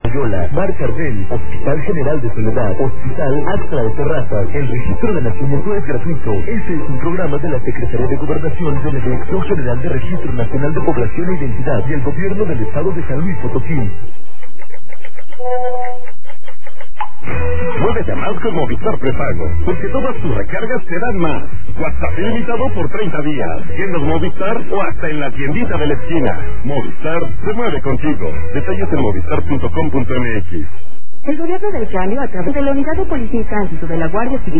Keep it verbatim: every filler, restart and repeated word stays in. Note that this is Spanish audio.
Yola, Mar Cardel, Hospital General de Soledad, Hospital Astra de Terrazas. El registro de nacimiento es gratuito. Este es un programa de la Secretaría de Gobernación de la Dirección General de Registro Nacional de Población e Identidad y el Gobierno del Estado de San Luis Potosí. Muévete más con Movistar Prepago, porque todas tus recargas te dan más. WhatsApp ilimitado por treinta días. Tiendas Movistar o hasta en la tiendita de la esquina. Movistar se mueve contigo. Detalles en movistar punto com punto m x. El gobierno del cambio, a través de la Unidad de Policía y Tránsito de la Guardia Civil